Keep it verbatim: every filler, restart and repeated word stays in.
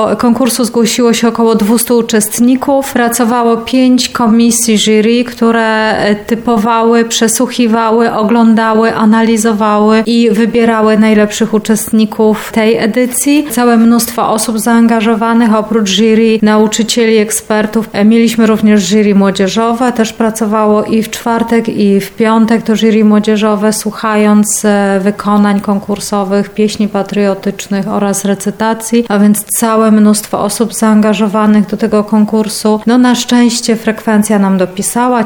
Do konkursu zgłosiło się około dwieście uczestników. Pracowało pięć komisji jury, które typowały, przesłuchiwały, oglądały, analizowały i wybierały najlepszych uczestników tej edycji. Całe mnóstwo osób zaangażowanych, oprócz jury, nauczycieli, ekspertów. Mieliśmy również jury młodzieżowe, też pracowało i w czwartek, i w piątek. To jury młodzieżowe, słuchając wykonań konkursowych, pieśni patriotycznych oraz recytacji, a więc całe mnóstwo osób zaangażowanych do tego konkursu. No na szczęście frekwencja nam dopisała.